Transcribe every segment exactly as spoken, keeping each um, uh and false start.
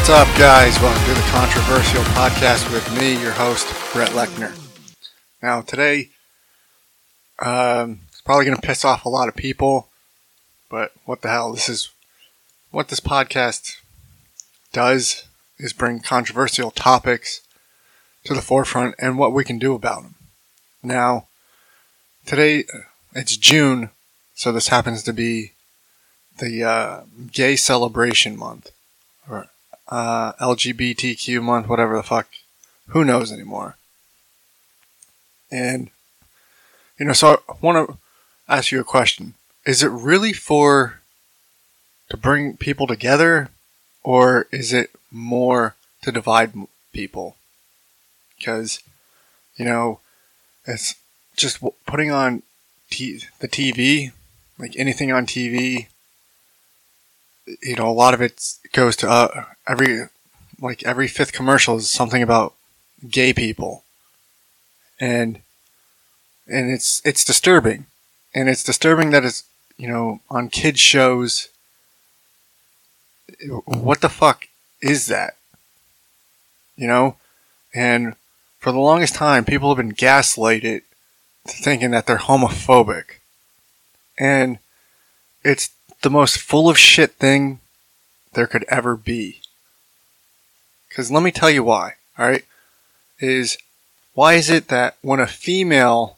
What's up, guys? Welcome to the Controversial Podcast with me, your host, Brett Lechner. Now, today, um, it's probably going to piss off a lot of people, but what the hell? This is what this podcast does, is bring controversial topics to the forefront and what we can do about them. Now, today, it's June, so this happens to be the uh, Gay Celebration Month, or uh, L G B T Q month, whatever the fuck. Who knows anymore? And, you know, so I want to ask you a question. Is it really for, to bring people together, or is it more to divide people? Because, you know, it's just putting on t- the T V, like anything on T V, you know, a lot of it goes to uh, every, like every fifth commercial is something about gay people, and and it's it's disturbing, and it's disturbing that it's, you know, on kids shows. What the fuck is that? You know, and for the longest time, people have been gaslighted to thinking that they're homophobic, and it's the most full of shit thing there could ever be. Because let me tell you why, alright? Is, why is it that when a female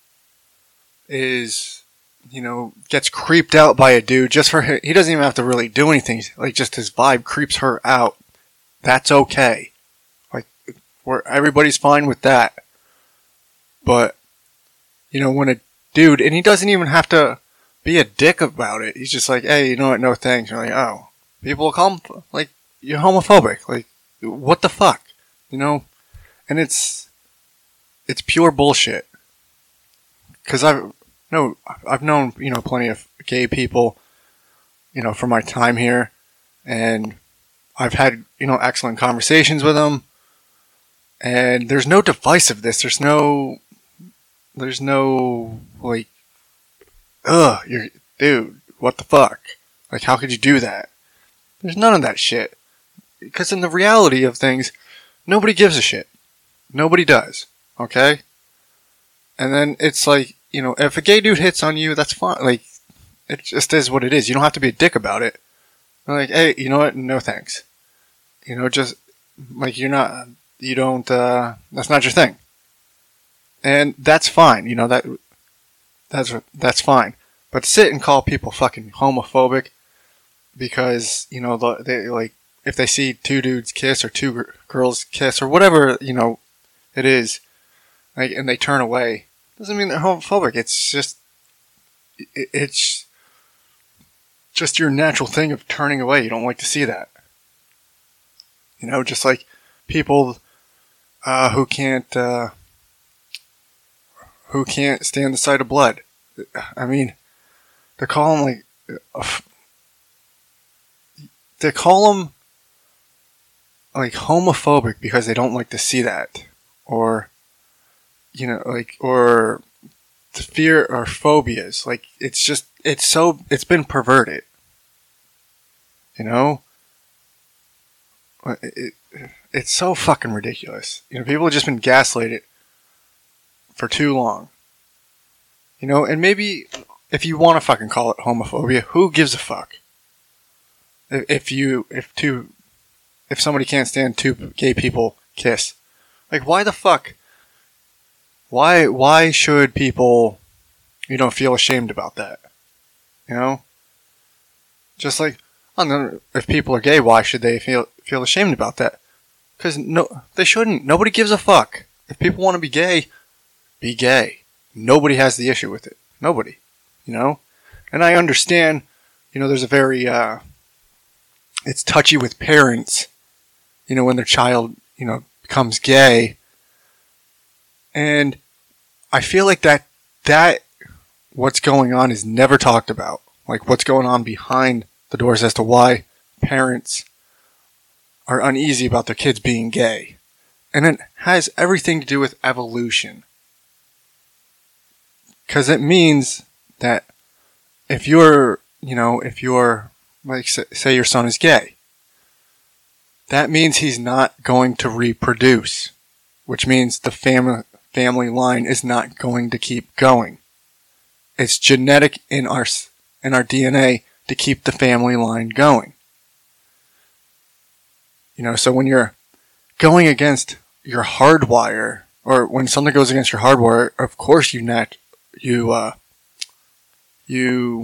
is, you know, gets creeped out by a dude just for, he doesn't even have to really do anything, like just his vibe creeps her out, that's okay. Like, where everybody's fine with that. But, you know, when a dude, and he doesn't even have to be a dick about it. He's just like, hey, you know what? No thanks. You're like, oh, people will come, like, you're homophobic. Like, what the fuck? You know? And it's, it's pure bullshit. Cause I've, no, I've known, you know, plenty of gay people, you know, from my time here. And I've had, you know, excellent conversations with them. And there's no divisiveness. There's no, there's no, like, ugh, you're, dude, what the fuck? Like, how could you do that? There's none of that shit. Because in the reality of things, nobody gives a shit. Nobody does. Okay? And then it's like, you know, if a gay dude hits on you, that's fine. Like, it just is what it is. You don't have to be a dick about it. They're like, hey, you know what? No thanks. You know, just, like, you're not, you don't, uh, that's not your thing. And that's fine. You know, that, That's that's fine, but sit and call people fucking homophobic because, you know, they, like, if they see two dudes kiss or two g- girls kiss or whatever, you know, it is, like, and they turn away, doesn't mean they're homophobic. It's just it, it's just your natural thing of turning away. You don't like to see that, you know, just like people uh, who can't. Uh, Who can't stand the sight of blood? I mean, they call them like, uh, they call them like homophobic because they don't like to see that, or, you know, like, or the fear or phobias. Like, it's just, it's so, it's been perverted. You know, it, it it's so fucking ridiculous. You know, people have just been gaslighted for too long. You know, and maybe if you want to fucking call it homophobia, who gives a fuck? If, if you, if two, if somebody can't stand two gay people kiss, like, why the fuck? Why, why should people, you know, feel ashamed about that? You know? Just like, I don't know, if people are gay, why should they feel, feel ashamed about that? Because no, they shouldn't. Nobody gives a fuck. If people want to be gay, be gay. Nobody has the issue with it. Nobody. You know? And I understand, you know, there's a very, uh, it's touchy with parents, you know, when their child, you know, becomes gay. And I feel like that, that, what's going on is never talked about. Like, what's going on behind the doors as to why parents are uneasy about their kids being gay. And it has everything to do with evolution. Because it means that if you're, you know, if you're, like, say your son is gay, that means he's not going to reproduce, which means the family family line is not going to keep going. It's genetic in our in our D N A to keep the family line going. You know, so when you're going against your hardwire, or when something goes against your hardwire, of course you nat you uh you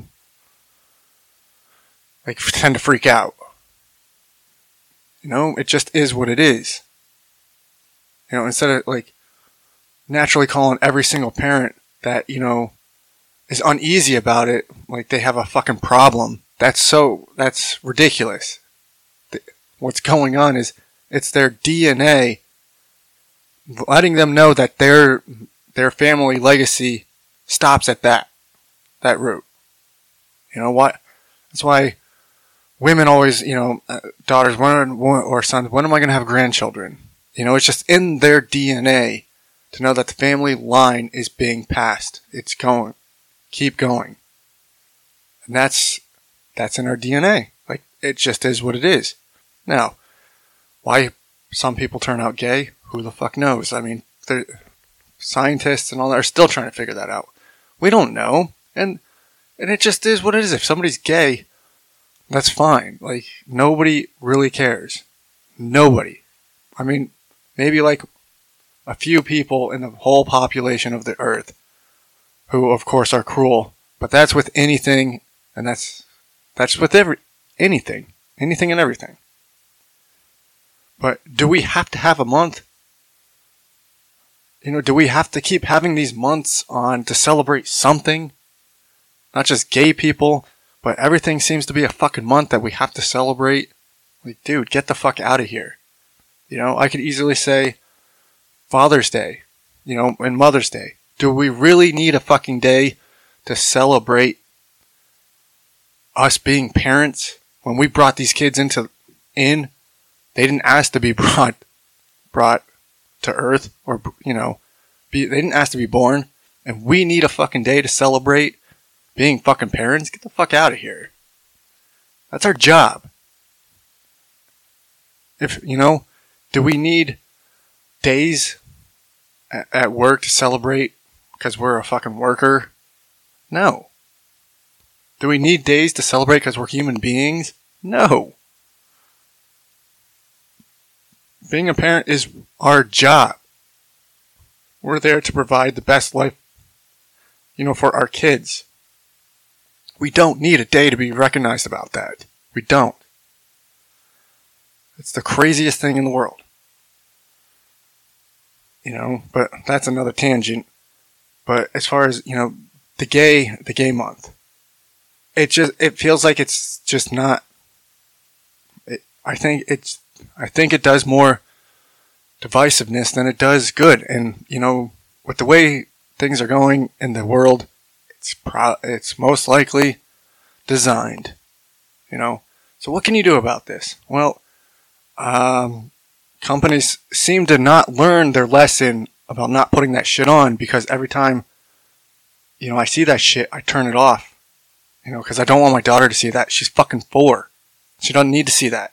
like tend to freak out. You know, it just is what it is. You know, instead of like naturally calling every single parent that, you know, is uneasy about it, like they have a fucking problem. That's so, that's ridiculous. What's going on is it's their D N A letting them know that their, their family legacy stops at that, that root. You know what? That's why women always, you know, uh, daughters, when, or sons, when am I going to have grandchildren? You know, it's just in their D N A to know that the family line is being passed. It's going. Keep going. And that's, that's in our D N A. Like, it just is what it is. Now, why some people turn out gay, who the fuck knows? I mean, scientists and all that are still trying to figure that out. We don't know. And, and it just is what it is. If somebody's gay, that's fine. Like, nobody really cares. Nobody. I mean, maybe like a few people in the whole population of the earth who, of course, are cruel. But that's with anything, and that's that's with every anything. Anything and everything. But do we have to have a month? You know, do we have to keep having these months on to celebrate something? Not just gay people, but everything seems to be a fucking month that we have to celebrate. Like, dude, get the fuck out of here. You know, I could easily say Father's Day, you know, and Mother's Day. Do we really need a fucking day to celebrate us being parents? When we brought these kids into, in, they didn't ask to be brought, brought to earth, or, you know, be, they didn't ask to be born, and we need a fucking day to celebrate being fucking parents? Get the fuck out of here. That's our job. If, you know, do we need days at, at work to celebrate because we're a fucking worker? No. Do we need days to celebrate because we're human beings? No. Being a parent is our job. We're there to provide the best life, you know, for our kids. We don't need a day to be recognized about that. We don't. It's the craziest thing in the world. You know, but that's another tangent. But as far as, you know, the gay, the gay month, it just, it feels like it's just not, it, I think it's, I think it does more divisiveness than it does good. And, you know, with the way things are going in the world, it's pro, it's most likely designed, you know. So what can you do about this? Well, um, companies seem to not learn their lesson about not putting that shit on, because every time, you know, I see that shit, I turn it off, you know, because I don't want my daughter to see that. She's fucking four. She doesn't need to see that.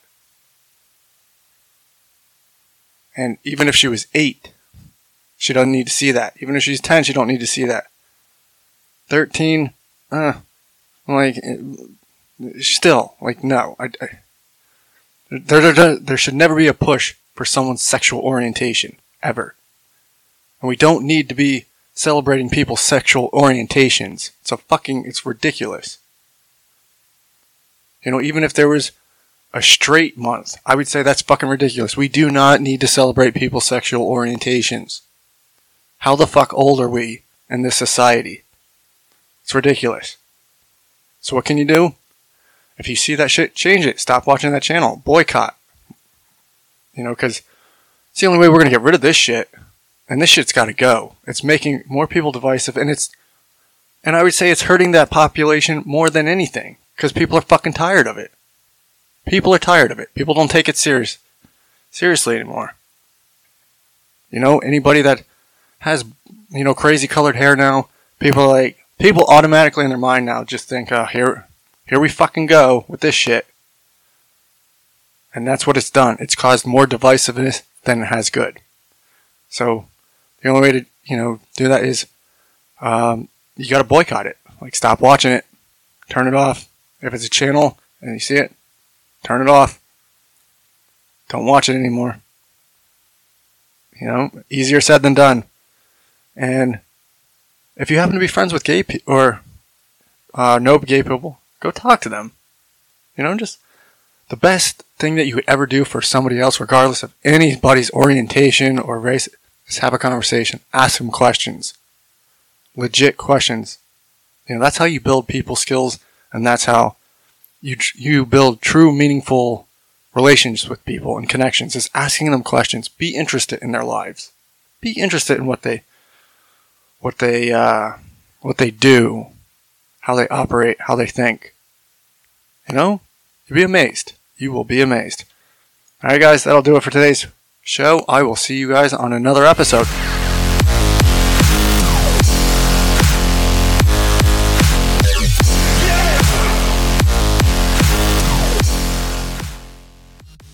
And even if she was eight, she doesn't need to see that. Even if she's ten, she don't need to see that. thirteen, uh, like, still, like, no. I, I, there, there, there should never be a push for someone's sexual orientation, ever. And we don't need to be celebrating people's sexual orientations. It's a fucking, it's ridiculous. You know, even if there was a straight month, I would say that's fucking ridiculous. We do not need to celebrate people's sexual orientations. How the fuck old are we in this society? It's ridiculous. So what can you do? If you see that shit, change it. Stop watching that channel. Boycott. You know, because it's the only way we're going to get rid of this shit. And this shit's got to go. It's making more people divisive, and it's, and I would say it's hurting that population more than anything, because people are fucking tired of it. People are tired of it. People don't take it serious, seriously anymore. You know, anybody that has, you know, crazy colored hair now, people are like, people automatically in their mind now just think, oh, here, here we fucking go with this shit. And that's what it's done. It's caused more divisiveness than it has good. So the only way to, you know, do that is um, you got to boycott it. Like, stop watching it. Turn it off. If it's a channel and you see it, turn it off. Don't watch it anymore. You know, easier said than done. And if you happen to be friends with gay people or uh, know gay people, go talk to them. You know, just the best thing that you could ever do for somebody else, regardless of anybody's orientation or race, is have a conversation. Ask them questions. Legit questions. You know, that's how you build people skills, and that's how you you build true, meaningful relationships with people and connections. Is asking them questions. Be interested in their lives. Be interested in what they what they uh, what they do, how they operate, how they think. You know, you'll be amazed. You will be amazed. All right, guys, that'll do it for today's show. I will see you guys on another episode.